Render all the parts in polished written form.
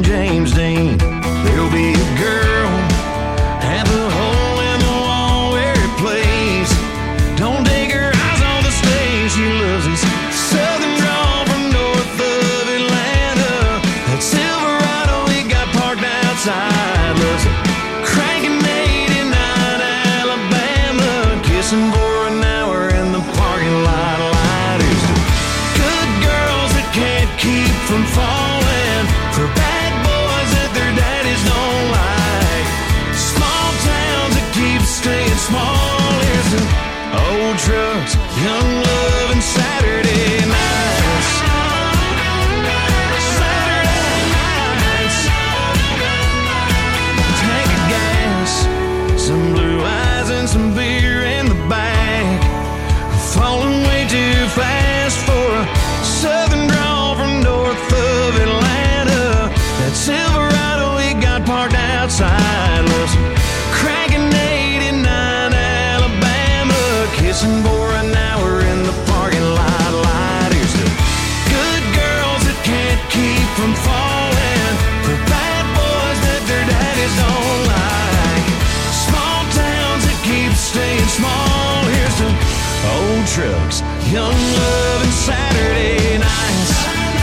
James Dean. There'll be a girl at the hole in the wall where it plays. Don't take her eyes off the stage. She loves this southern drawl from north of Atlanta. That Silverado he got parked outside. Loves it cranking 89 Alabama. Kissing for an hour in the parking lot. Lighters to good girls that can't keep from falling. For bad boys that their daddies don't like. Small towns that keep staying small. Here's some old trucks, young love, and Saturday nights. Saturday nights. Tank of gas, some blue eyes and some beer in the back. Falling way too fast for a southern drawl from north of Atlanta. That Silverado he got parked outside. Loves cranking 89 Alabama. Kissing for an hour in the parking lot. Lighters to good girls that can't keep from falling. For bad boys that their daddies don't like. Small towns that keep staying small. Here's to old trucks, young love, and Saturday nights.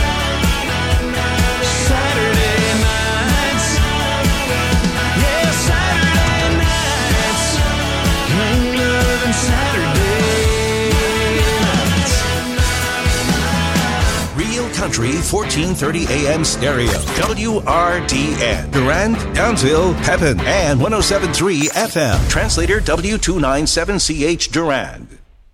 Saturday nights. Yeah, Saturday nights. Young love and Saturday nights. Real Country 1430 AM stereo. WRDN. Durand, Townsville, Pepin, and 107.3 FM. Translator W297CH Durand.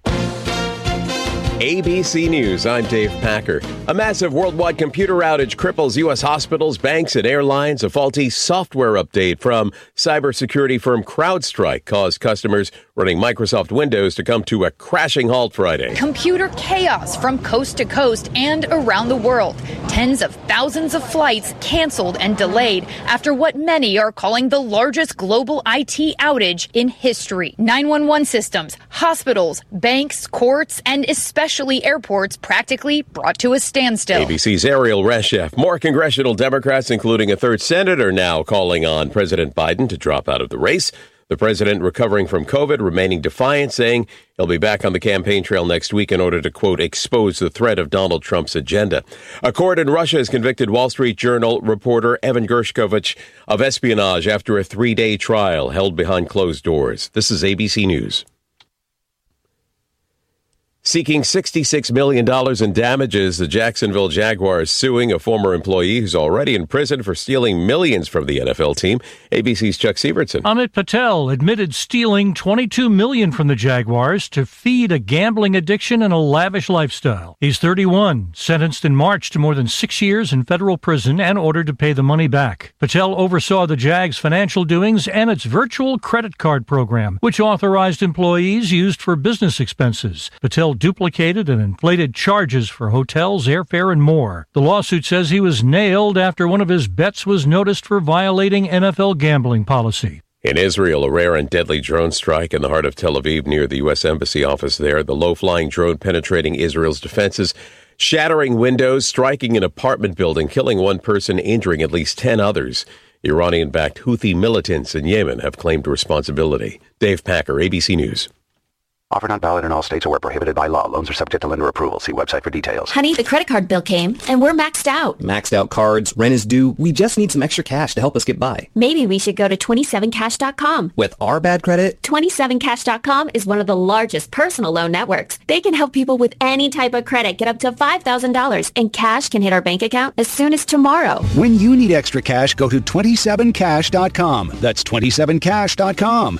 ABC News, I'm Dave Packer. A massive worldwide computer outage cripples U.S. hospitals, banks, and airlines. A faulty software update from cybersecurity firm CrowdStrike caused customers running Microsoft Windows to come to a crashing halt Friday. Computer chaos from coast to coast and around the world. Tens of thousands of flights canceled and delayed after what many are calling the largest global IT outage in history. 911 systems, hospitals, banks, courts, and especially airports practically brought to a standstill. ABC's Ariel Reshef. More congressional Democrats, including a third senator, now calling on President Biden to drop out of the race. The president, recovering from COVID, remaining defiant, saying he'll be back on the campaign trail next week in order to, quote, expose the threat of Donald Trump's agenda. A court in Russia has convicted Wall Street Journal reporter Evan Gershkovich of espionage after a 3-day trial held behind closed doors. This is ABC News. Seeking $66 million in damages, the Jacksonville Jaguars suing a former employee who's already in prison for stealing millions from the NFL team. ABC's Chuck Sievertson. Amit Patel admitted stealing $22 million from the Jaguars to feed a gambling addiction and a lavish lifestyle. He's 31, sentenced in March to more than 6 years in federal prison and ordered to pay the money back. Patel oversaw the Jags' financial doings and its virtual credit card program, which authorized employees used for business expenses. Patel duplicated and inflated charges for hotels, airfare, and more. The lawsuit says he was nailed after one of his bets was noticed for violating NFL gambling policy. In Israel, a rare and deadly drone strike in the heart of Tel Aviv near the U.S. Embassy office there. The low-flying drone penetrating Israel's defenses, shattering windows, striking an apartment building, killing one person, injuring at least 10 others. Iranian-backed Houthi militants in Yemen have claimed responsibility. Dave Packer, ABC News. Offer not valid in all states or where prohibited by law. Loans are subject to lender approval. See website for details. Honey, the credit card bill came, and we're maxed out. Maxed out cards, rent is due. We just need some extra cash to help us get by. Maybe we should go to 27cash.com. With our bad credit? 27cash.com is one of the largest personal loan networks. They can help people with any type of credit get up to $5,000, and cash can hit our bank account as soon as tomorrow. When you need extra cash, go to 27cash.com. That's 27cash.com.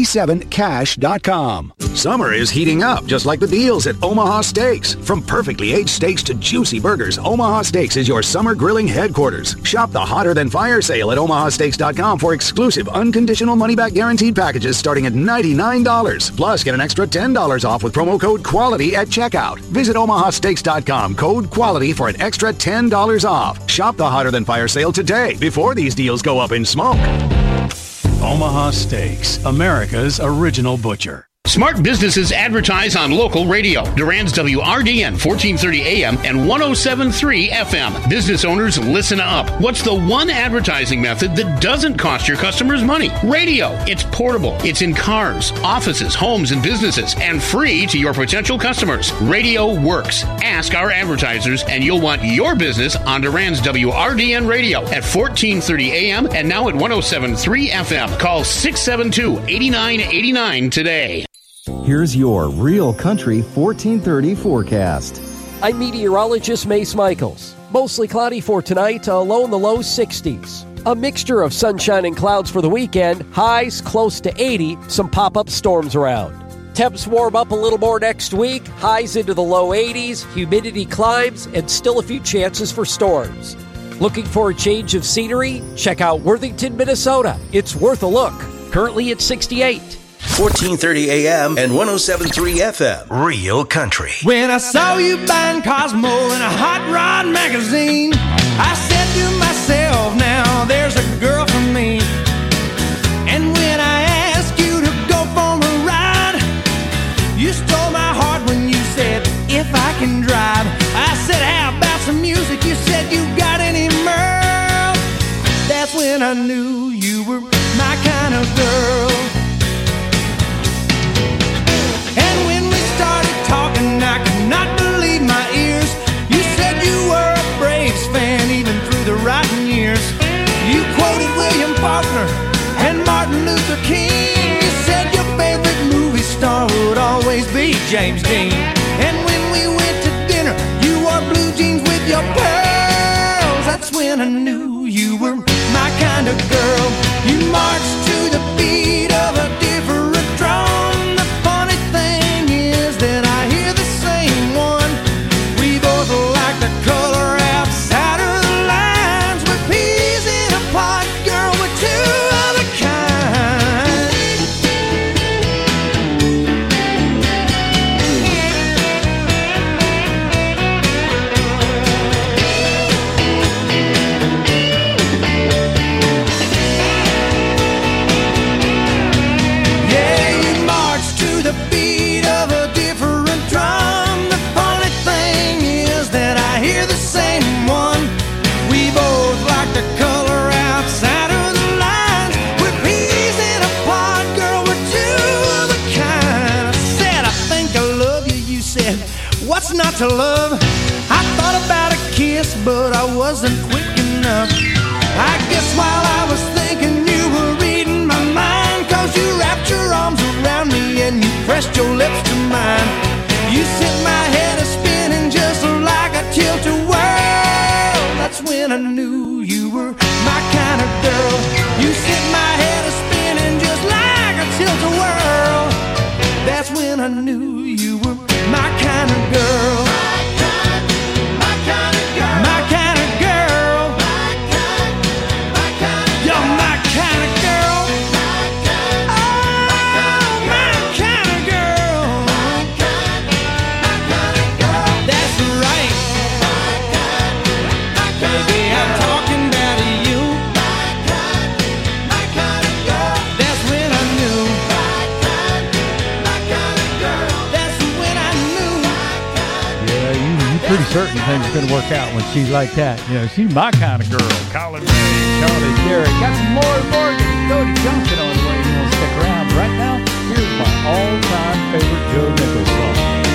27cash.com. Summer is heating up, just like the deals at Omaha Steaks. From perfectly aged steaks to juicy burgers, Omaha Steaks is your summer grilling headquarters. Shop the Hotter Than Fire sale at omahasteaks.com for exclusive, unconditional money-back guaranteed packages starting at $99. Plus, get an extra $10 off with promo code QUALITY at checkout. Visit omahasteaks.com, code QUALITY for an extra $10 off. Shop the Hotter Than Fire sale today before these deals go up in smoke. Omaha Steaks, America's original butcher. Smart businesses advertise on local radio. Durand's WRDN 1430 AM and 107.3 FM. Business owners, listen up. What's the one advertising method that doesn't cost your customers money? Radio. It's portable. It's in cars, offices, homes, and businesses, and free to your potential customers. Radio works. Ask our advertisers, and you'll want your business on Durand's WRDN radio at 1430 AM and now at 107.3 FM. Call 672-8989 today. Here's your Real Country 1430 forecast. I'm meteorologist Mace Michaels. Mostly cloudy for tonight, low in the low 60s. A mixture of sunshine and clouds for the weekend, highs close to 80, some pop-up storms around. Temps warm up a little more next week, highs into the low 80s, humidity climbs, and still a few chances for storms. Looking for a change of scenery? Check out Worthington, Minnesota. It's worth a look. Currently at 68. 1430 AM and 107.3 FM. Real Country. When I saw you buying Cosmo in a Hot Rod magazine, I said to myself, now there's a girl for me. And when I asked you to go for a ride, you stole my heart when you said, if I can drive. I said, how about some music? You said, you got any mirth? That's when I knew you were my kind of girl. I could not believe my ears. You said you were a Braves fan even through the rotten years. You quoted William Faulkner and Martin Luther King. You said your favorite movie star would always be James Dean. And when we went to dinner, you wore blue jeans with your pearls. That's when I knew you were my kind of girl. You marched to the beat of a different drum. The funny thing is that I hear the same one. We both like the color outside of the lines. We're peas in a pod, girl, we're two of a kind. Yeah, you march to the beat of a different drum. The funny thing is that I hear the same one. We both like the color outside of the lines. We're peas in a pod, girl, we're two of a kind. I said, I think I love you. You said, what's not to love? I thought about a kiss, but I wasn't quick enough. I guess while I was thinking you were reading my mind, 'cause you wrapped your arms around me and you pressed your lips to mine. You sent my head a-spinning just like a tilt-a-whirl. That's when I knew you were my kind of girl. You sent my head a-spinning just like a tilt-a-whirl. That's when I knew you were my kind of girl. My kind of girl. My kind of girl. You're my kind of girl. Oh, my kind of girl. That's right. Baby, I'm talking about you. That's when I knew. That's when I knew. Yeah, you're pretty certain things are going to work out when she's like that. You know, she's my kind of girl. Colin Ray, Charlie Jerry. Got some more Morgan, Cody Johnson on the way. You want to stick around? Right now, here's my all-time favorite Joe Nichols song.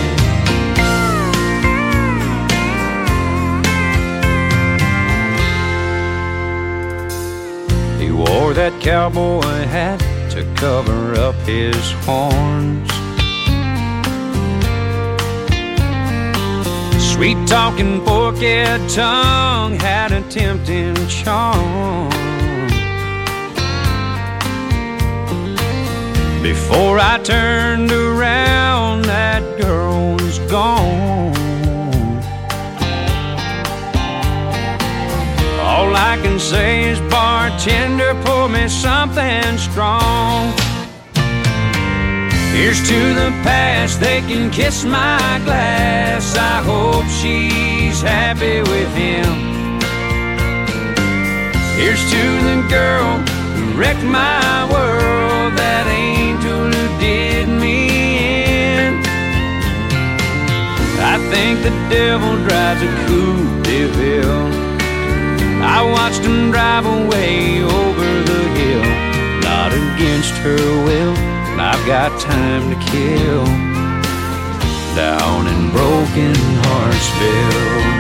He wore that cowboy hat to cover up his horns. Sweet-talking, forked tongue had a tempting charm. Before I turned around, that girl was gone. All I can say is, bartender, pour me something strong. Here's to the past, they can kiss my glass. I hope she's happy with him. Here's to the girl who wrecked my world, that angel who did me think the devil drives a coupe de ville. I watched him drive away over the hill, not against her will. I've got time to kill down in Broken Heartsville.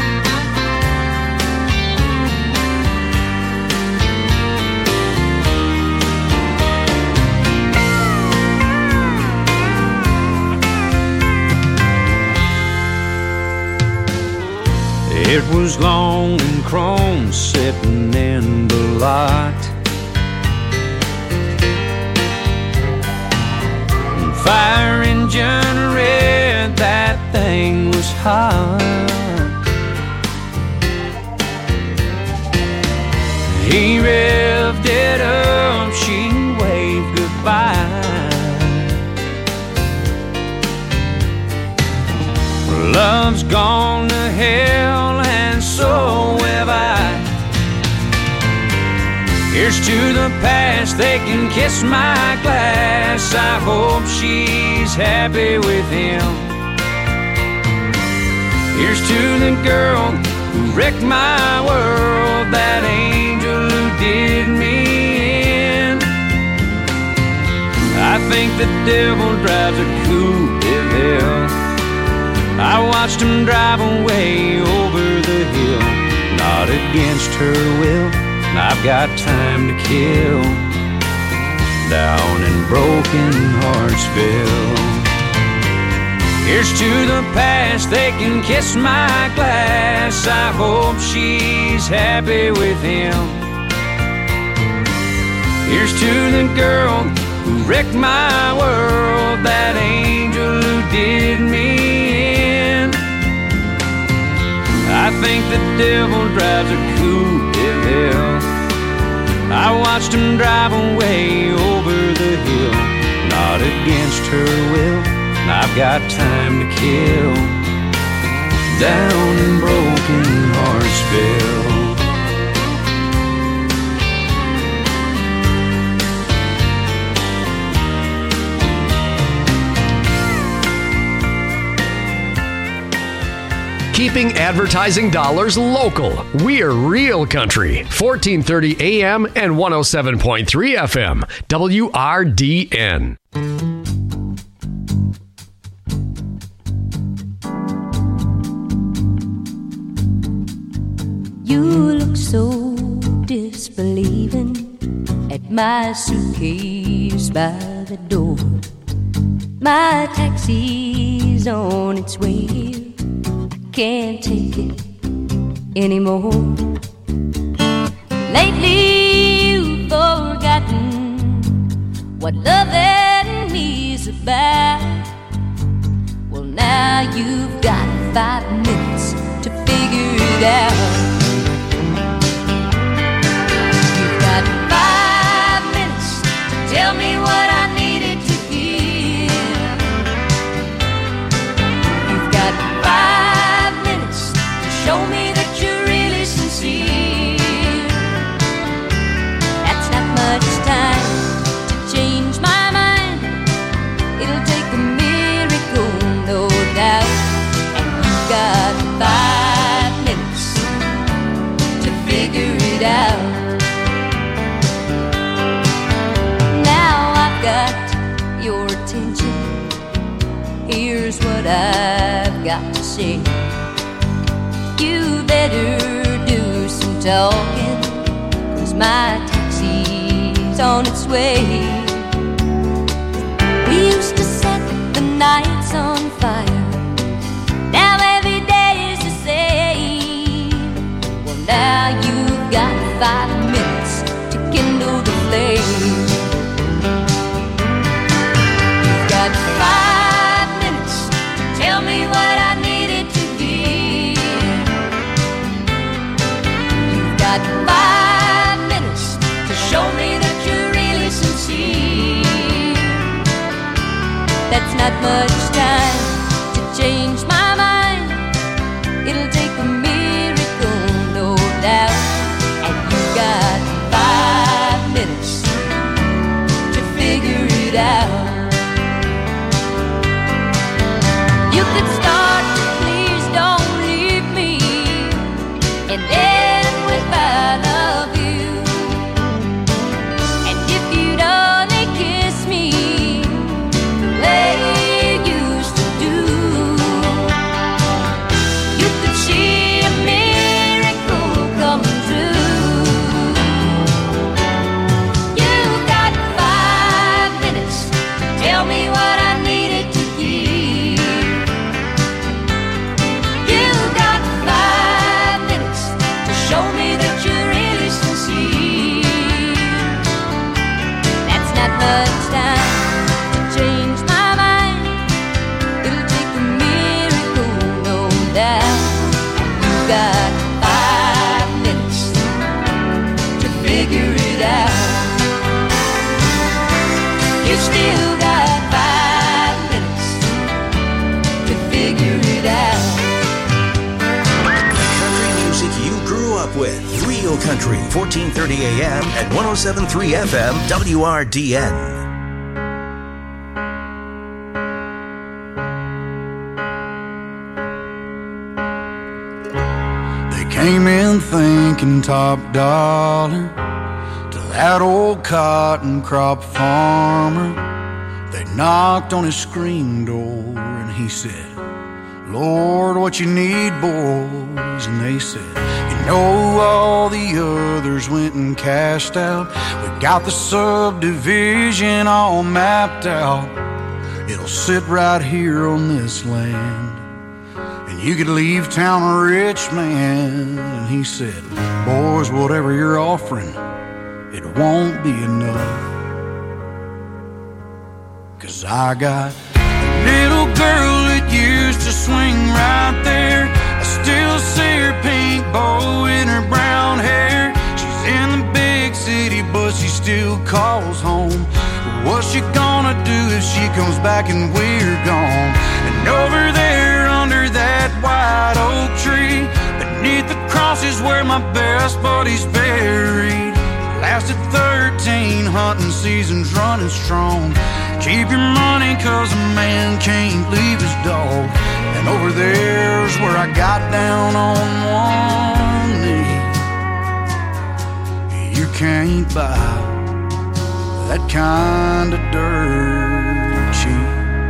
It was long and chrome sitting in the lot, and fire engine red, that thing was hot. He revved it up, she waved goodbye. Love's gone to hell, and so have I. Here's to the past, they can kiss my glass. I hope she's happy with him. Here's to the girl who wrecked my world, that angel who did me in. I think the devil drives a coupe de ville. I watched him drive away over the hill, not against her will. I've got time to kill down in Broken Heartsville. Here's to the past, they can kiss my glass. I hope she's happy with him. Here's to the girl who wrecked my world, that angel who did me in. I think the devil drives a coupe de ville. I watched him drive away over the hill, not against her will. I've got time to kill down in Broken Heartsville. Keeping advertising dollars local. We're Real Country, 1430 AM and 107.3 FM, WRDN. You look so disbelieving at my suitcase by the door. My taxi's on its way here. Can't take it anymore. Lately you've forgotten what love and me's about. Well, now you've got 5 minutes to figure it out. You've got 5 minutes to tell me what I needed to hear. You've got 5 minutes to show me that you're really sincere. That's not much time to change my mind. It'll take a miracle, no doubt. And you've got 5 minutes to figure it out. Now I've got your attention. Here's what I've got to say. You better do some talking, 'cause my taxi's on its way. We used to set the nights on fire. Now every day is the same. Well, now you've got 5 minutes to kindle the flame. You've got 5 minutes to tell me what I needed to hear. You've got 5 minutes to show me that you're really sincere. That's not much time to change my mind. It'll take a miracle, no doubt. And you got 5 minutes to figure it out. You could start to up with Real Country, 1430 AM and 107.3 FM, WRDN. Came in thinking top dollar to that old cotton crop farmer. They knocked on his screen door and he said, Lord, what you need, boys? And they said, you know, all the others went and cashed out. We got the subdivision all mapped out. It'll sit right here on this land. You could leave town a rich man. And he said, boys, whatever you're offering, it won't be enough. 'Cause I got a little girl that used to swing right there. I still see her pink bow in her brown hair. She's in the big city, but she still calls home. What's she gonna do if she comes back and we're gone? And over there under that white oak tree, beneath the cross is where my best buddy's buried. Lasted 13 hunting seasons running strong. Keep your money 'cause a man can't leave his dog. And over there's where I got down on one knee. You can't buy that kind of dirt cheap.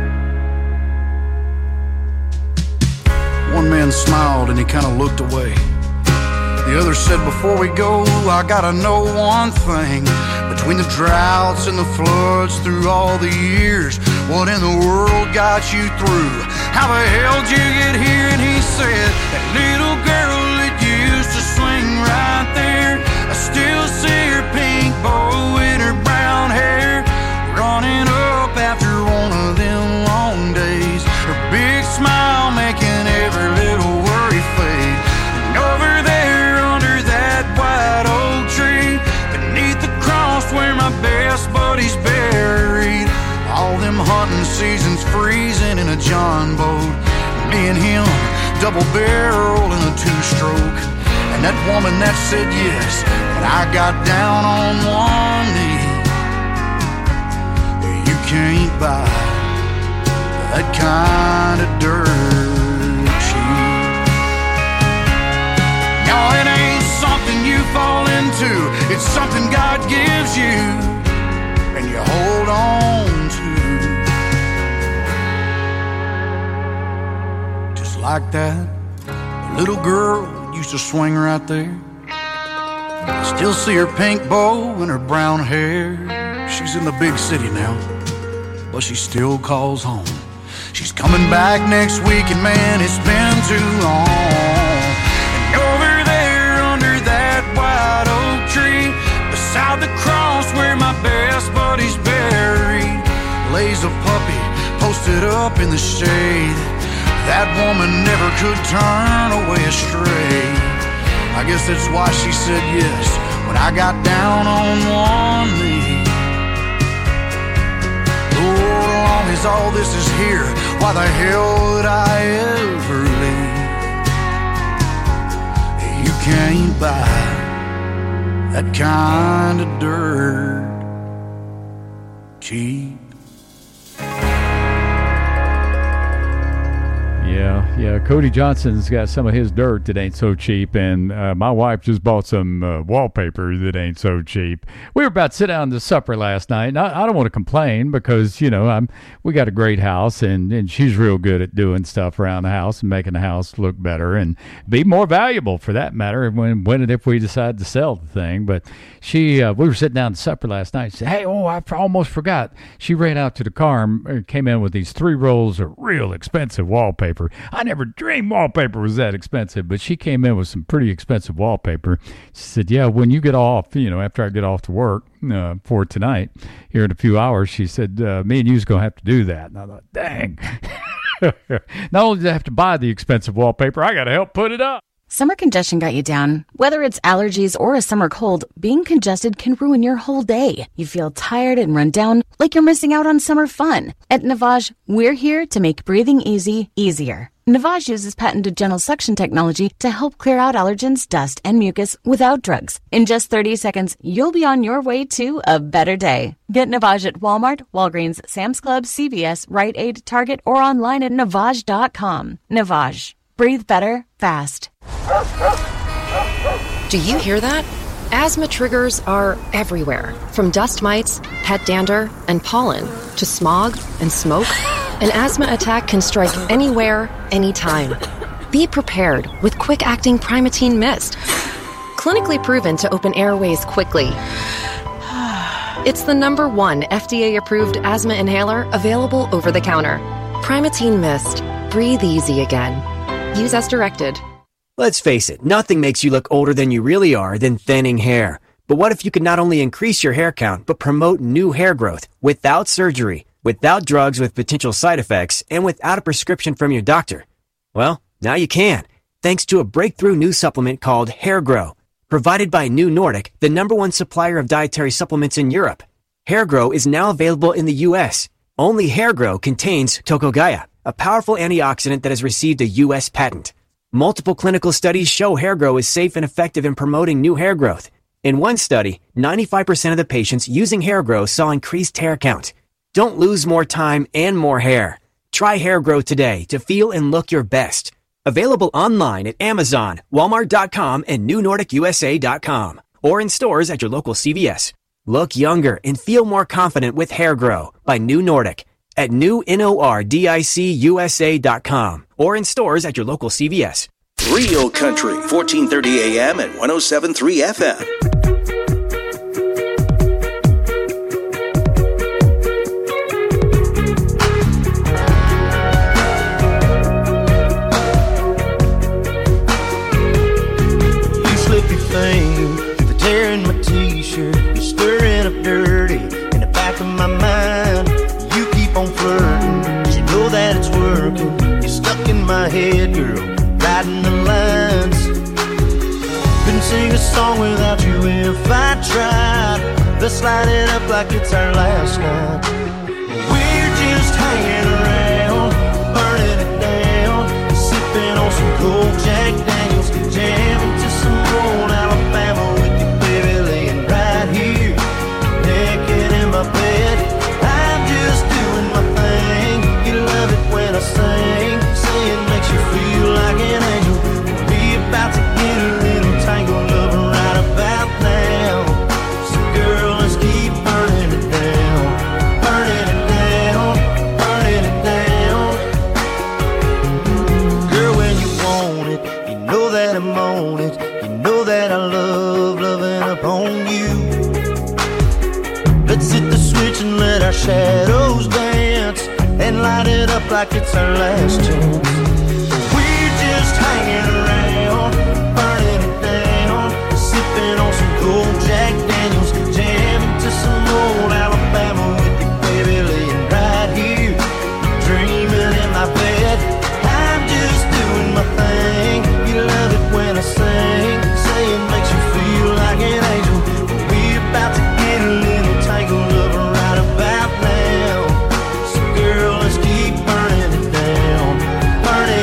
One man smiled and he kind of looked away. The other said, before we go, I gotta know one thing. Between the droughts and the floods through all the years, what in the world got you through? How the hell did you get here? And he said, that little girl that used to swing right there, I still see her pink bow in her brown hair, running up after one of them long days. Her big smile making every little worry fade. And over there under that white oak tree, beneath the cross where my best buddy's buried, all them hunting seasons freezing in a John boat, me and him double barrel in a two-stroke. And that woman that said yes, but I got down on one knee. You can't buy that kind of dirt cheap. No, it ain't something you fall into. It's something God gives you and you hold on to. Just like that little girl used to swing right there. I still see her pink bow and her brown hair. She's in the big city now, but she still calls home. She's coming back next week, and man, it's been too long. And over there under that white oak tree, beside the cross where my best buddy's buried, lays a puppy posted up in the shade. That woman never could turn away astray. I guess that's why she said yes when I got down on one knee. Lord, as long as all this is here, why the hell would I ever leave? You can't buy that kind of dirt cheap. Yeah, Cody Johnson's got some of his dirt that ain't so cheap, and my wife just bought some wallpaper that ain't so cheap. We were about to sit down to supper last night, and I don't want to complain because, you know, we got a great house, and she's real good at doing stuff around the house and making the house look better and be more valuable for that matter when and if we decide to sell the thing. But we were sitting down to supper last night. She said, hey, I almost forgot. She ran out to the car and came in with these 3 rolls of real expensive wallpaper. I never dreamed wallpaper was that expensive, but she came in with some pretty expensive wallpaper. She said, yeah, when you get off, after I get off to work for tonight, here in a few hours, she said, me and you's going to have to do that. And I thought, dang. Not only do I have to buy the expensive wallpaper, I got to help put it up. Summer congestion got you down. Whether it's allergies or a summer cold, being congested can ruin your whole day. You feel tired and run down, like you're missing out on summer fun. At Navage, we're here to make breathing easy easier. Navage uses patented gentle suction technology to help clear out allergens, dust, and mucus without drugs. In just 30 seconds, you'll be on your way to a better day. Get Navage at Walmart, Walgreens, Sam's Club, CVS, Rite Aid, Target, or online at Navage.com. Navage. Breathe better, fast. Do you hear that? Asthma triggers are everywhere, from dust mites, pet dander, and pollen, to smog and smoke. An asthma attack can strike anywhere, anytime. Be prepared with quick-acting Primatene Mist. Clinically proven to open airways quickly. It's the #1 FDA-approved asthma inhaler available over the counter. Primatene Mist. Breathe easy again. Use as directed. Let's face it, nothing makes you look older than you really are than thinning hair. But what if you could not only increase your hair count, but promote new hair growth without surgery, without drugs with potential side effects, and without a prescription from your doctor? Well, now you can, thanks to a breakthrough new supplement called Hair Grow, provided by New Nordic, the #1 supplier of dietary supplements in Europe. Hair Grow is now available in the U.S. Only Hair Grow contains Tocogaya, a powerful antioxidant that has received a U.S. patent. Multiple clinical studies show Hair Grow is safe and effective in promoting new hair growth. In one study, 95% of the patients using Hair Grow saw increased hair count. Don't lose more time and more hair. Try Hair Grow today to feel and look your best. Available online at Amazon, Walmart.com, and NewNordicUSA.com, or in stores at your local CVS. Look younger and feel more confident with Hair Grow by New Nordic at NewNordicUSA.com, or in stores at your local CVS. Real Country, 1430 AM and 107.3 FM. You slip your finger through the tear in my t-shirt. You're stirring up dirty in the back of my mind. You keep on flirting, 'cause you know that it's working. You're stuck in my head, girl, riding the lines. Couldn't sing a song without you if I tried. Let's light it up like it's our last night. We're just hanging around, burning it down, sipping on some cold Jack Daniels, jamming to some old Alabama with you, baby, laying right here, naked in my bed. I'm just doing my thing. You love it when I sing, say it makes you feel like an angel. We're about to get a little tangled up right about now. So girl, let's keep burning it down, burning it down, burning it down. Girl, when you want it, you know that I'm on it. You know that I love loving upon you. Let's hit the switch and let our shadows dance, and light it up like it's our last chance. We're just hanging around, burning it down, sipping on some cold Jack Daniels, jamming to some old Alabama with you, baby, laying right here, dreaming in my bed. I'm just doing my thing. You love it when I sing, say it makes you feel like an angel. We're about to get a little tangled up right about now. So girl, let's keep burning it down, burning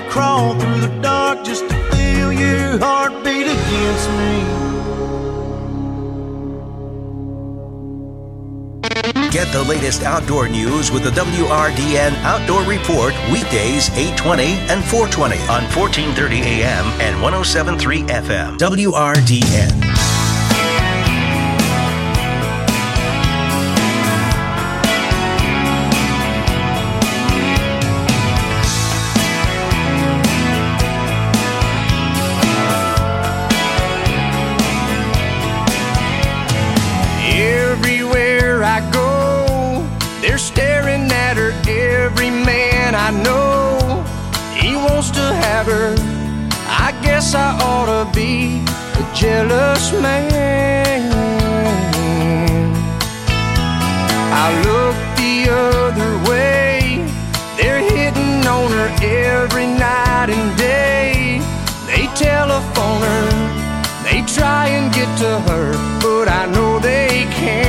wanna crawl through the dark just to feel your heartbeat against me. Get the latest outdoor news with the WRDN Outdoor Report weekdays 8:20 and 4:20 on 1430 AM and 107.3 FM. WRDN. Everywhere I go, they're staring at her. Every man I know, he wants to have her. I guess I ought to be a jealous man. I look the other way, they're hitting on her every night and day. They telephone her, they try and get to her, but I know they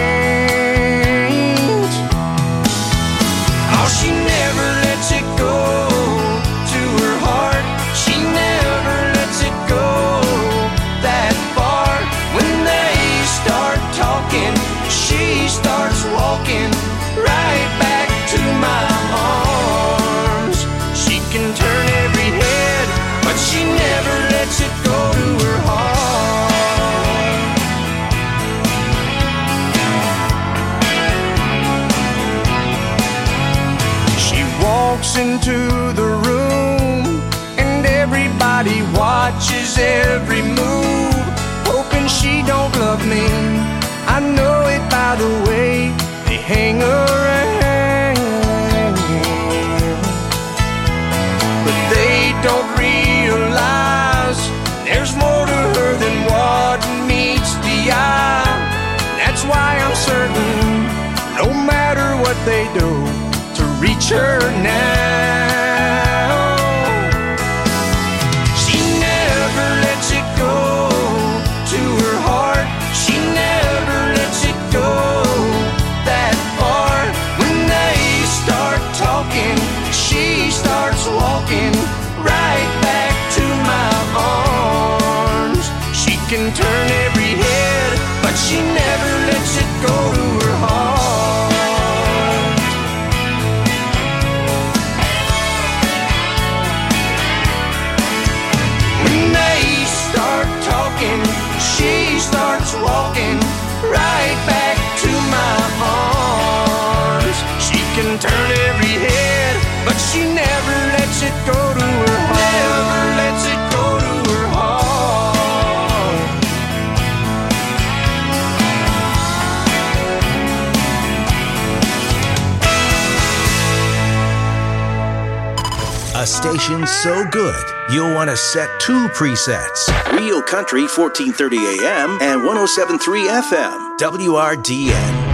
can't. Oh, she never lets it go to her heart. She never lets it go that far. When they start talking, she starts walking right back to my arms. She can turn every head, but she never lets it go to her heart. Walks into the room and everybody watches every move, hoping she don't love me. I know it by the way they hang around, but they don't realize there's more to her than what meets the eye. That's why I'm certain, no matter what they do, reach her now. She never lets it go to her heart. She never lets it go that far. When they start talking, she starts walking right back to my arms. She can turn every head, but she never lets it go to her heart. She starts walking right back to my arms. She can turn every head, but she never lets it go to her heart. Never lets it go to her heart. A station so good, you'll want to set 2 presets. Real Country 1430 AM and 107.3 FM. WRDN.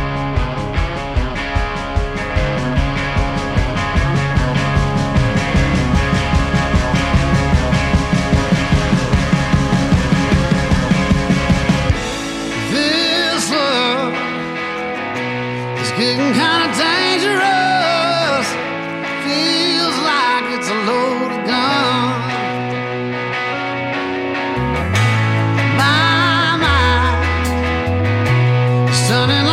This love is getting kind of dangerous. Feels like it's a loaded gun. My mind is turning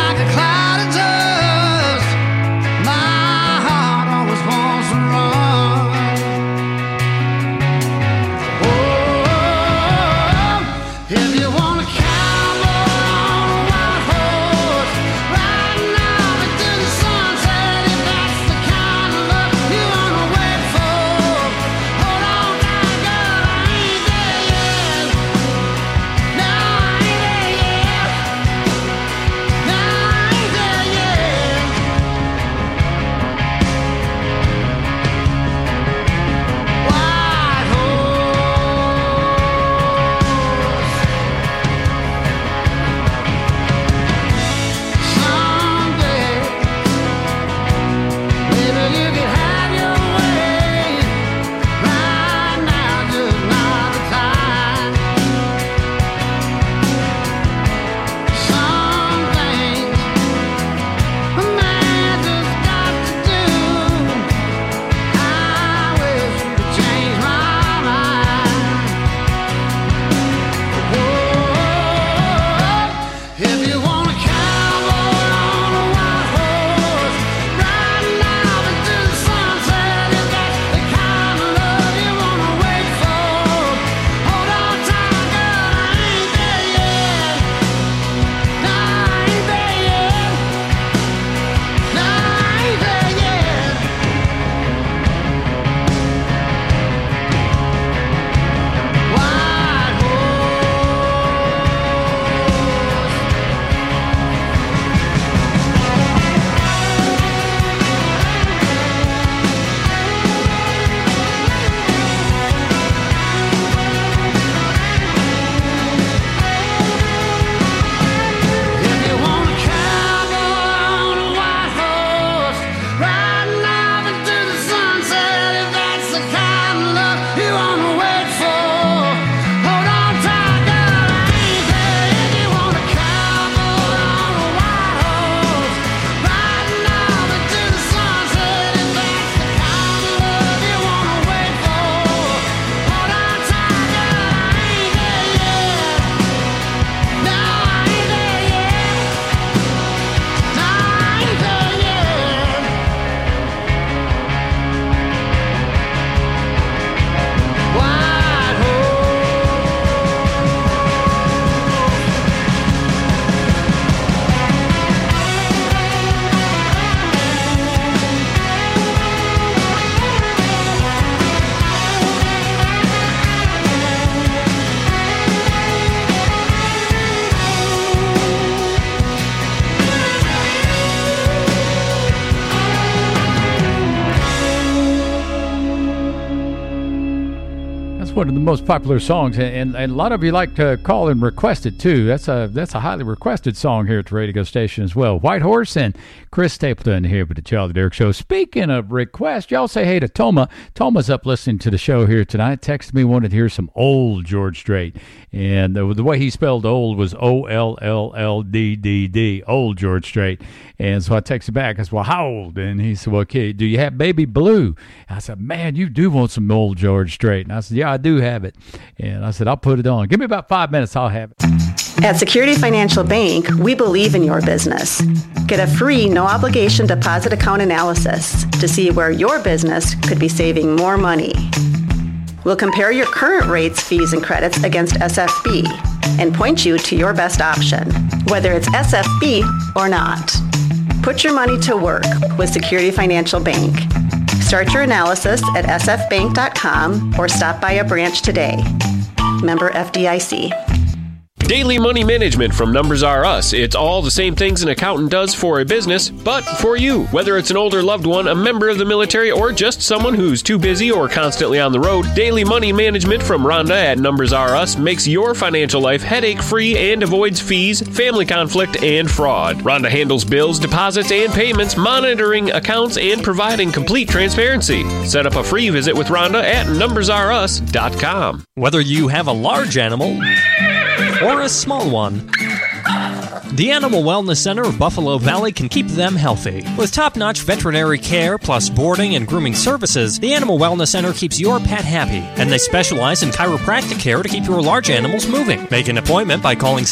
That's one of the most popular songs, and a lot of you like to call and request it too. That's a highly requested song here at the radio station as well. White Horse and Chris Stapleton here with the Charlie Derrick Show. Speaking of requests, y'all say hey to Toma. Toma's up listening to the show here tonight. Texted me, wanted to hear some old George Strait, and the way he spelled old was OLLLDDD, old George Strait. And so I texted back. I said, well, how old? And he said, well, okay, do you have Baby Blue? I said, man, you do want some old George Strait. And I said, yeah, I do have it. And I said, I'll put it on. Give me about 5 minutes. I'll have it. At Security Financial Bank, we believe in your business. Get a free, no-obligation deposit account analysis to see where your business could be saving more money. We'll compare your current rates, fees, and credits against SFB and point you to your best option, whether it's SFB or not. Put your money to work with Security Financial Bank. Start your analysis at sfbank.com or stop by a branch today. Member FDIC. Daily money management from Numbers R Us. It's all the same things an accountant does for a business, but for you. Whether it's an older loved one, a member of the military, or just someone who's too busy or constantly on the road, daily money management from Rhonda at Numbers R Us makes your financial life headache-free and avoids fees, family conflict, and fraud. Rhonda handles bills, deposits, and payments, monitoring accounts, and providing complete transparency. Set up a free visit with Rhonda at numbersrus.com. Whether you have a large animal or a small one, the Animal Wellness Center of Buffalo Valley can keep them healthy. With top-notch veterinary care plus boarding and grooming services, the Animal Wellness Center keeps your pet happy, and they specialize in chiropractic care to keep your large animals moving. Make an appointment by calling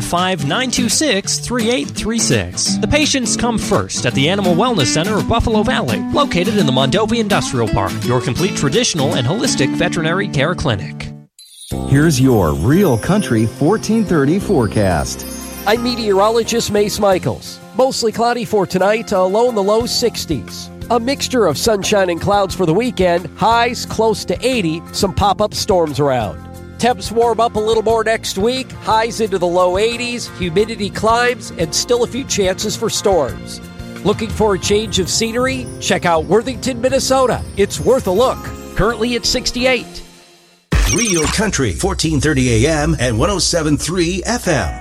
715-926-3836. The patients come first at the Animal Wellness Center of Buffalo Valley, located in the Mondovi Industrial Park, your complete traditional and holistic veterinary care clinic. Here's your Real Country 1430 forecast. I'm meteorologist Mace Michaels. Mostly cloudy for tonight, a low in the low 60s. A mixture of sunshine and clouds for the weekend, highs close to 80, some pop-up storms around. Temps warm up a little more next week, highs into the low 80s, humidity climbs, and still a few chances for storms. Looking for a change of scenery? Check out Worthington, Minnesota. It's worth a look. Currently at 68. Real Country, 1430 AM and 107.3 FM.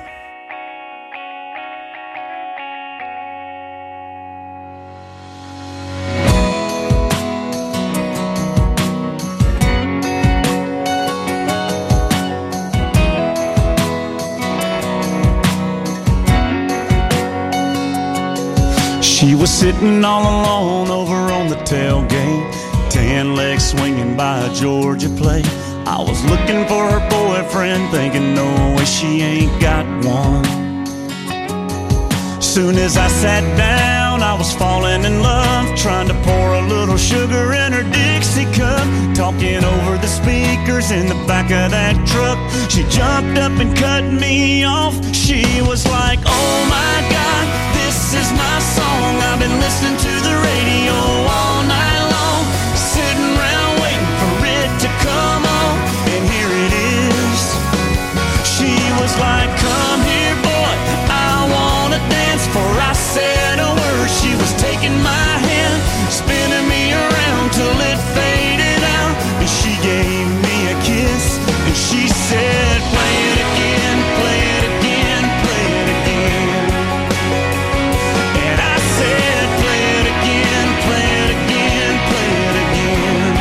She was sitting all alone over on the tailgate, tan legs swinging by a Georgia plate. I was looking for her boyfriend, thinking no way she ain't got one. Soon as I sat down, I was falling in love, trying to pour a little sugar in her Dixie cup, talking over the speakers in the back of that truck. She jumped up and cut me off. She was like, oh my God, this is my song. I've been listening to the radio all night long, sitting around waiting for it to come on, and here it is. She was like, come here boy, I wanna dance. Before I said a word, she was taking my hand, spinning me around till it faded out, and she gave me a kiss, and she said, play it again, play it again, play it again. And I said, play it again, play it again, play it again.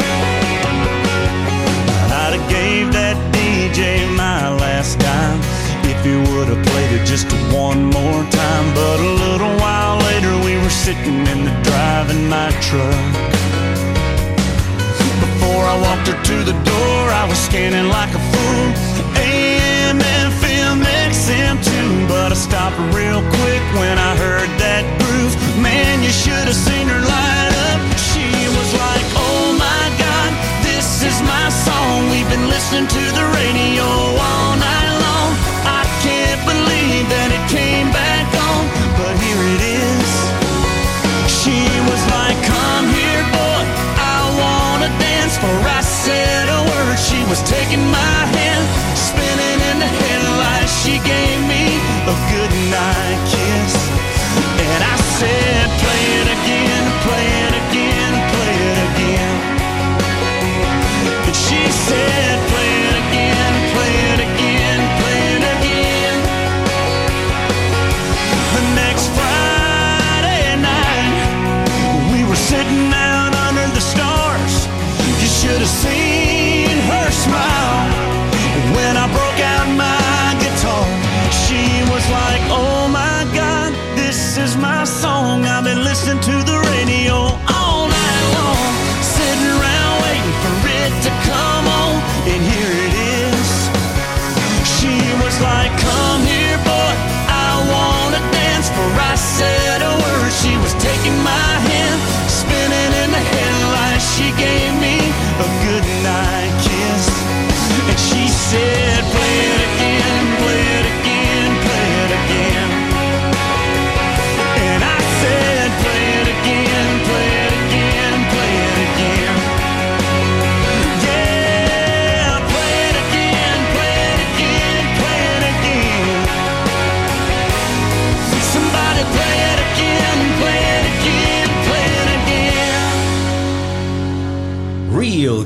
I'd have gave that DJ my last dime if he would have played it just one more time. But a little while later we were sitting in the driving my truck. Before I walked her to the door, I was scanning like a fool, AM, FM, XM too. But I stopped real quick when I heard that groove. Man, you should have seen her light up. She was like, oh my God, this is my song. We've been listening to the radio all night long. I can't believe that it came back on, but here it is. She was like, come here boy, I wanna dance. For I said a word, she was taking my hand, spinning in the headlights. She gave me a goodnight kiss, and I said, play it again, play it again, play it again. And she said,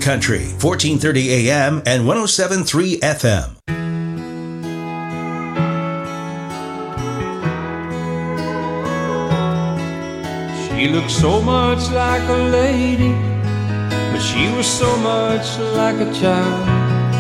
Country, 1430 AM and 107.3 FM. She looked so much like a lady, but she was so much like a child.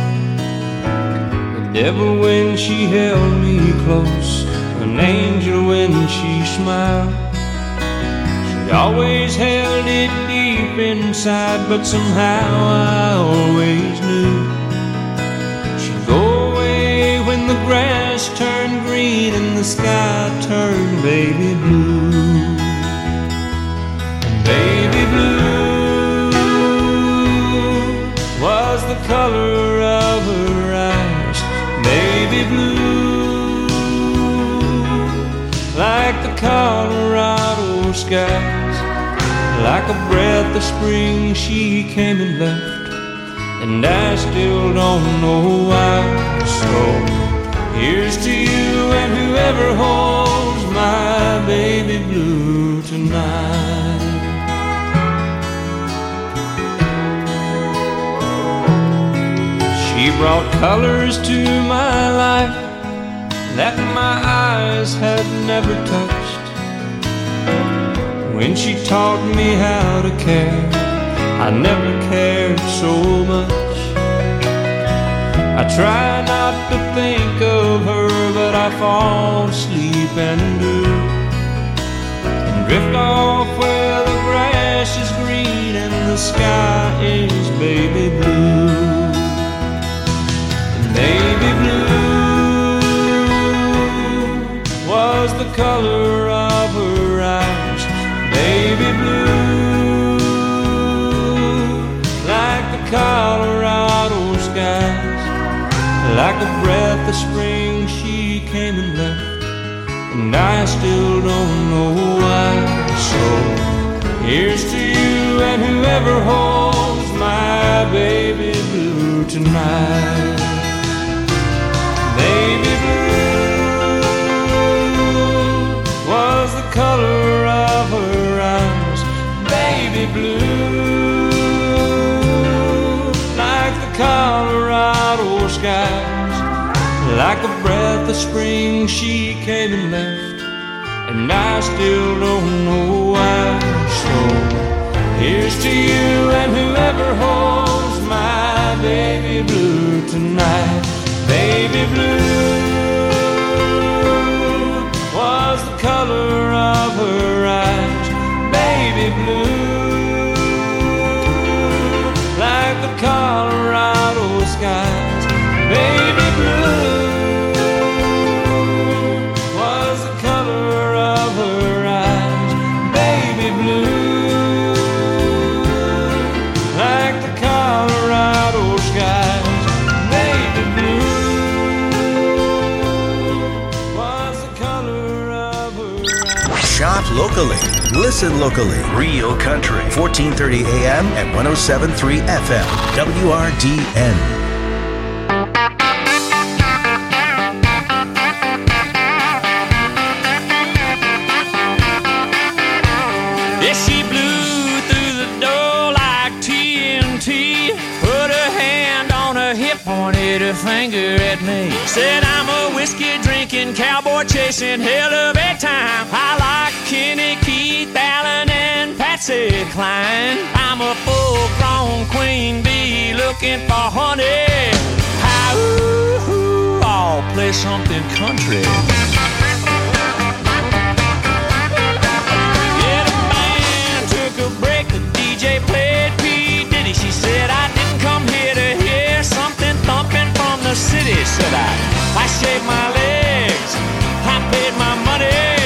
The devil when she held me close, an angel when she smiled. She always held it deep inside, but somehow I always knew she'd go away when the grass turned green and the sky turned baby blue. And baby blue was the color of her eyes. Baby blue, like the Colorado skies. Like a breath of spring she came and left, and I still don't know why. So here's to you and whoever holds my baby blue tonight. She brought colors to my life that my eyes had never touched. When she taught me how to care, I never cared so much. I try not to think of her, but I fall asleep and do, and drift off where the grass is green and the sky is baby blue. And baby blue was the color of her eyes. Baby blue, like the Colorado skies. Like a breath of spring she came and left, and I still don't know why. So here's to you and whoever holds my baby blue tonight. Baby blue was the color of her eyes. Baby blue, like the Colorado skies. Like a breath of spring she came and left, and I still don't know why. So here's to you and whoever holds my baby blue tonight. Baby blue was the color of her eyes. Baby blue, like the Colorado skies. Baby blue was the color of her eyes. Baby blue, like the Colorado skies. Baby blue was the color of her eyes. Shop locally. Listen locally. Real Country, 1430 AM and 107.3 FM. WRDN. Yeah, she blew through the door like TNT, put her hand on her hip, pointed her finger at me, said I'm a whiskey drinking, cowboy chasing hell of a time. I like Kenny, Keith, Allen, and Patsy Cline. I'm a full-grown queen bee looking for honey. How I'll play something country. DJ played P. Diddy. She said I didn't come here to hear something thumping from the city. Said I shaved my legs, I paid my money.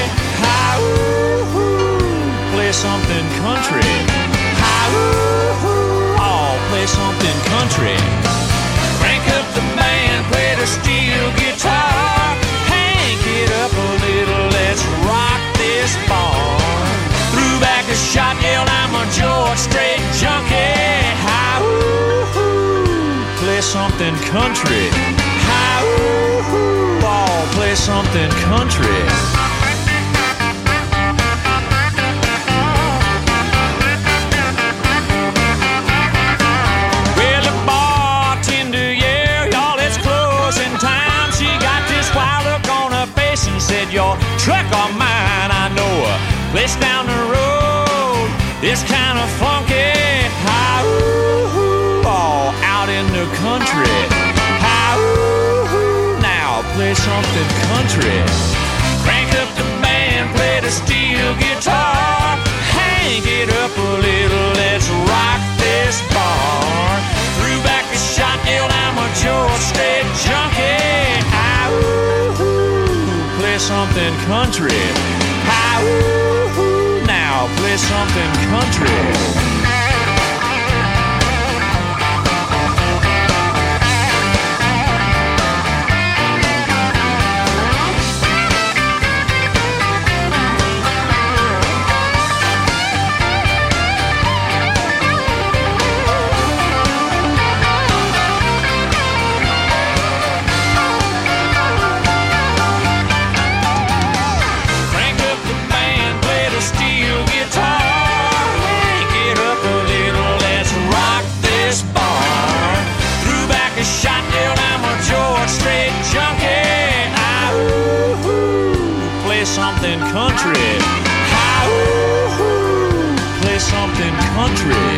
Play something country. I'll play something country. Crank up the band, play the steel guitar. Hank it up a little, let's rock this bar. Threw back a shot, yelled I'm a George Strait junkie. Play something country. I'll play something country. country. Now play something country. Crank up the band, play the steel guitar. Hang it up a little, let's rock this bar. Threw back a shot, yelled, I'm a George Strait junkie. Play something country. Now play something country. Something country. Play something country.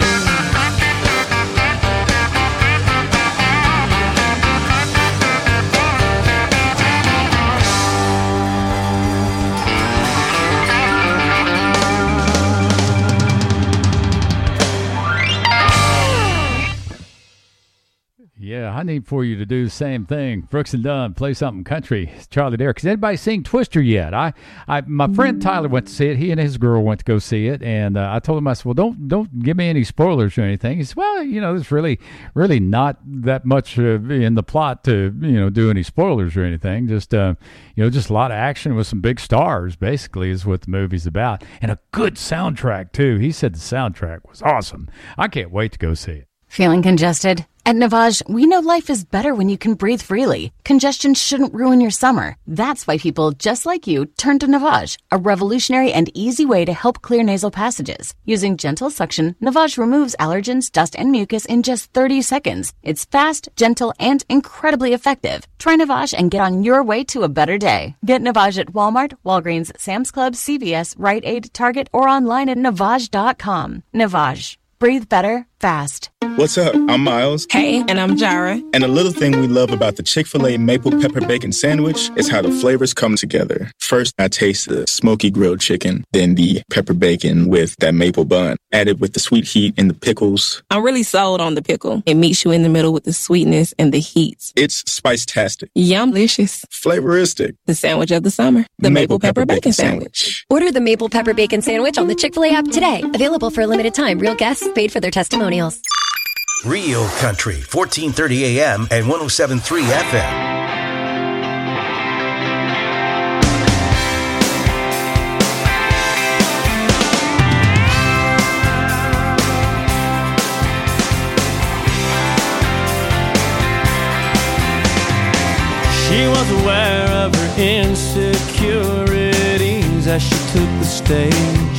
Yeah, I need for you to do the same thing. Brooks and Dunn, play something country. Charlie Derrick. Has anybody seen Twister yet? My friend Tyler went to see it. He and his girl went to go see it, and I told him, I said, well, don't give me any spoilers or anything. He said, well, there's really not that much in the plot to do any spoilers or anything. Just just a lot of action with some big stars. Basically, is what the movie's about, and a good soundtrack too. He said the soundtrack was awesome. I can't wait to go see it. Feeling congested? At Navage, we know life is better when you can breathe freely. Congestion shouldn't ruin your summer. That's why people just like you turn to Navage, a revolutionary and easy way to help clear nasal passages. Using gentle suction, Navage removes allergens, dust, and mucus in just 30 seconds. It's fast, gentle, and incredibly effective. Try Navage and get on your way to a better day. Get Navage at Walmart, Walgreens, Sam's Club, CVS, Rite Aid, Target, or online at Navage.com. Navage. Breathe better, fast. What's up? I'm Miles. Hey, and I'm Jara. And a little thing we love about the Chick-fil-A Maple Pepper Bacon Sandwich is how the flavors come together. First, I taste the smoky grilled chicken, then the pepper bacon with that maple bun, added with the sweet heat and the pickles. I'm really sold on the pickle. It meets you in the middle with the sweetness and the heat. It's spice-tastic. Yum-licious. Flavoristic. The sandwich of the summer. The Maple Pepper Bacon Sandwich. Order the Maple Pepper Bacon Sandwich on the Chick-fil-A app today. Available for a limited time. Real guests paid for their testimonials. Real Country, 1430 AM and 107.3 FM. She was aware of her insecurities as she took the stage.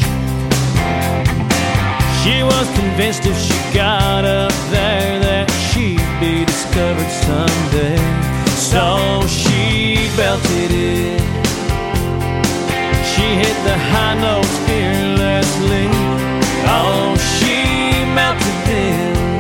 She was convinced if she got up there that she'd be discovered someday. So she belted it. She hit the high notes fearlessly. Oh, she melted them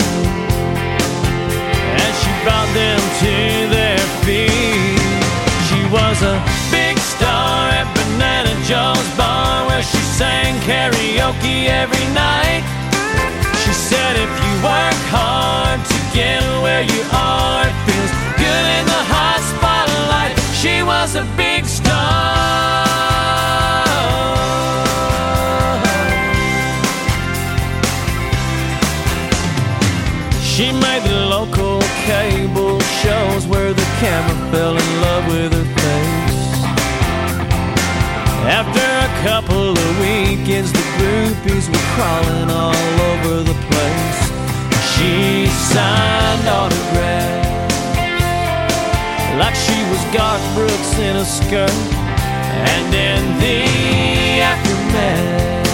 as she brought them to their feet. She was a big star at Banana Joe's bar where she sang karaoke every night. She said if you work hard to get where you are, it feels good in the hot spotlight. She was a big star. She made the local cable shows where the camera fell in love with her face. After a couple of weekends, the groupies were crawling all over the place. She signed autographs like she was Garth Brooks in a skirt. And in the aftermath,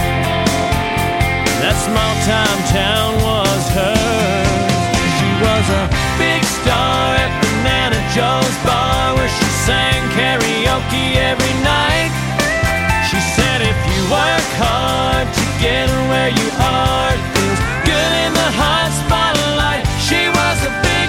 that small-time town was hers. She was a big star at Banana Joe's bar where she sang karaoke every night. She said if you work hard to get where you are, it feels good in the hot spotlight. She was a big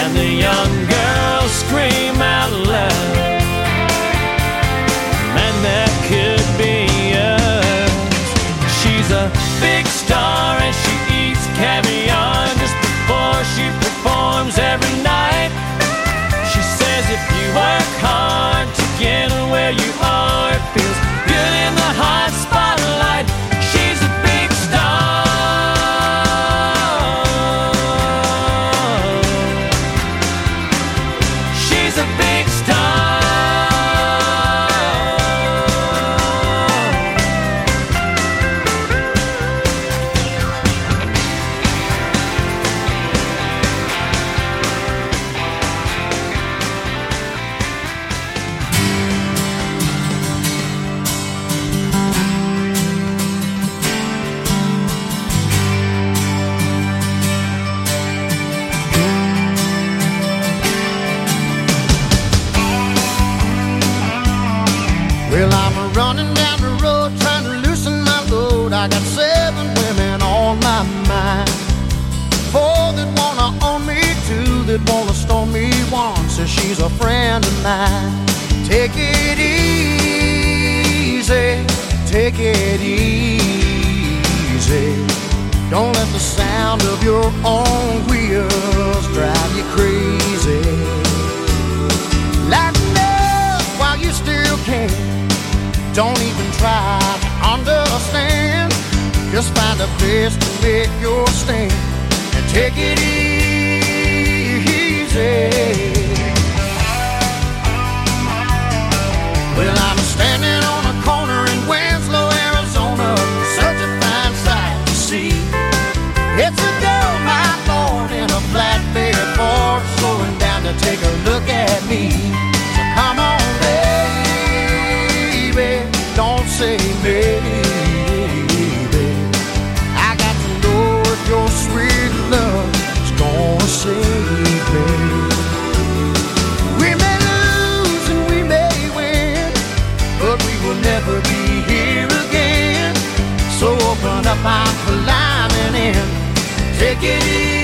and the young girls scream out loud, man, that could be us. She's a big star and she eats caviar just before she performs every night. She says if you work hard to get where you are, it feels good in the hot spotlight. She's a big star. She's a big star. Well, I'm running down the road trying to loosen my load. I got 7 women on my mind. 4 that wanna own me, 2 that wanna stone me. 1 says she's a friend of mine. Take it easy, take it easy. Don't let the sound of your own wheels drive you crazy. Lighten up while you still can. Don't even try to understand. Just find a place to make your stand and take it easy. Well, I'm standing on a corner in Winslow, Arizona. Such a fine sight to see. It's a girl, my lord, in a flatbed Ford, slowing down to take a look at me. So come on, baby, don't say maybe. I got to know if your sweet love is gonna save me. We may lose and we may win, but we will never be here again. So open up, I'm climbing in. Take it easy.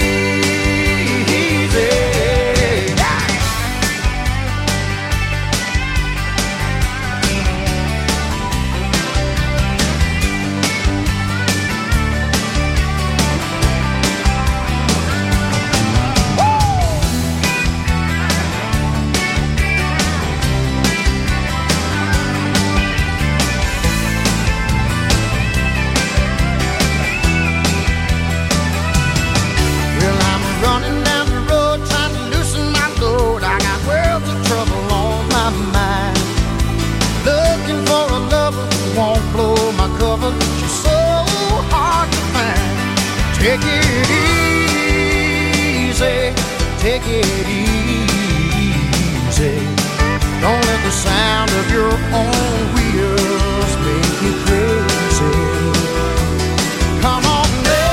Take it easy, take it easy. Don't let the sound of your own wheels make you crazy. Come on,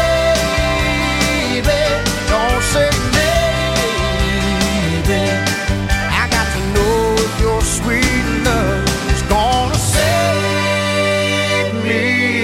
baby, don't say maybe. I got to know if your sweet love is gonna save me.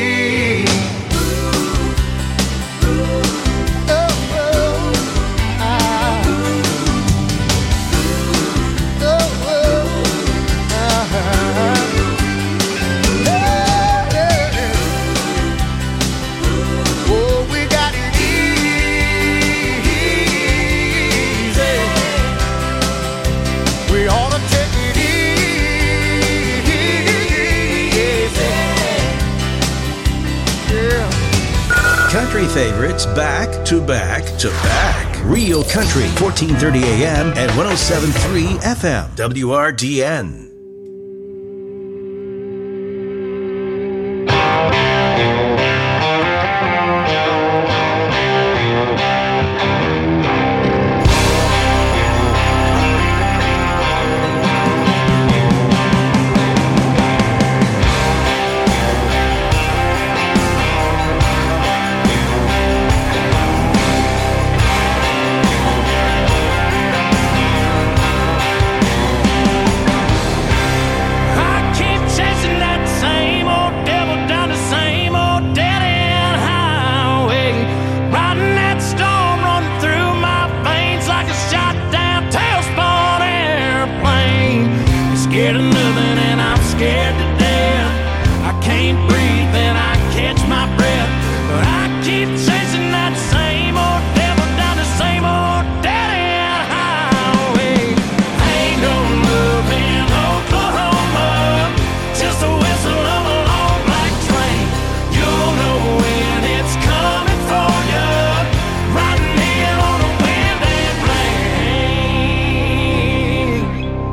Country favorites back to back to back. Real Country, 1430 AM and 107.3 FM. WRDN. scared of nothing and I'm scared to death. I can't breathe and I catch my breath, but I keep chasing that same old devil down the same old dead-end highway. Ain't no love in Oklahoma, just a whistle of a long black train. You'll know when it's coming for you, riding in on a wind and rain.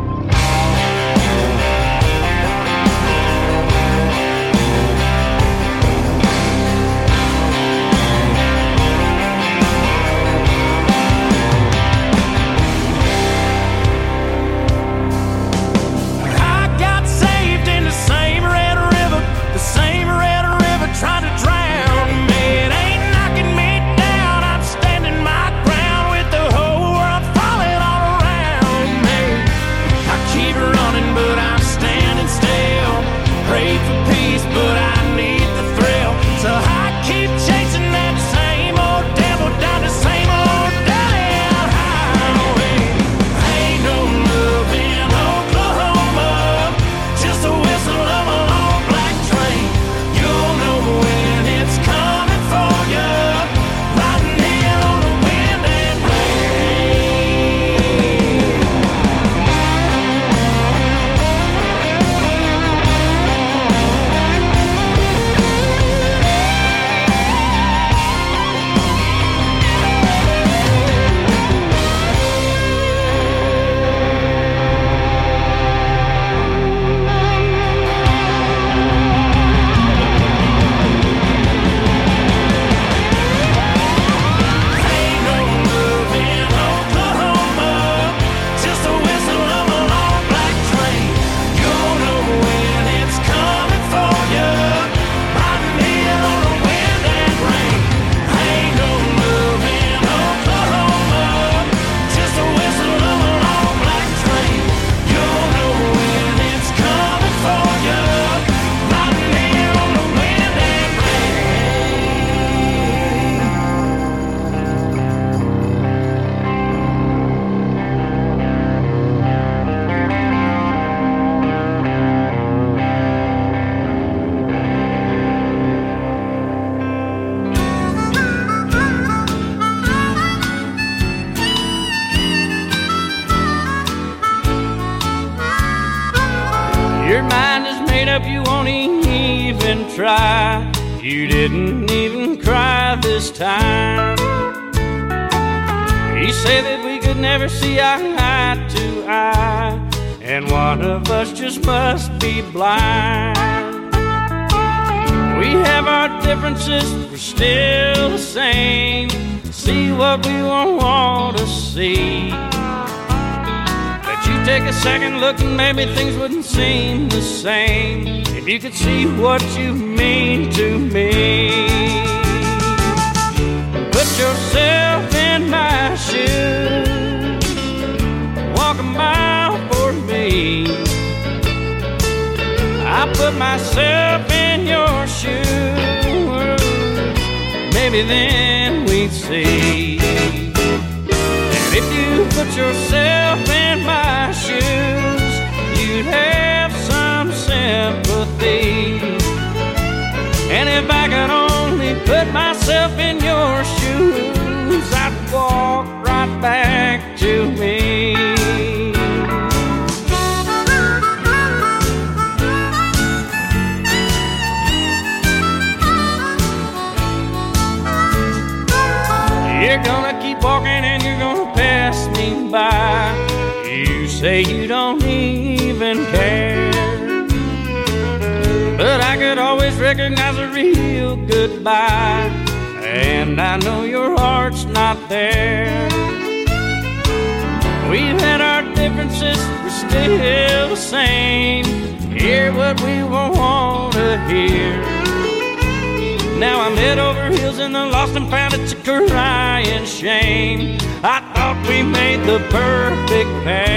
I got saved in the same red river, trying to drown me. It ain't knocking me down, I'm standing my ground with the whole world falling all around me. I keep running, but I'm standing still. Pray for peace, but I need the thrill. So I keep chasing that same old devil down the same old dead-end highway. Ain't no love in Oklahoma, just a whistle of a long black train. You'll know when it's coming for you, riding in on the wind and your mind is made up, you won't even try. You didn't even cry this time. You say that we could never see eye to eye, and one of us just must be blind. We have our differences, we're still the same. See what we want to see. You take a second look and maybe things wouldn't seem the same if you could see what you mean to me. Put yourself in my shoes, walk a mile for me. I put myself in your shoes, maybe then we'd see. And if you put yourself in my shoes, you'd have some sympathy. And if I could only put myself in your shoes, I'd walk right back to me. You're gonna keep walking and you're gonna pass me by. You say you don't even care, but I could always recognize a real goodbye, and I know your heart's not there. We've had our differences, we're still the same. Hear what we want to hear. Now I'm head over heels in the lost and found, it's a crying shame. I thought we made the perfect pair.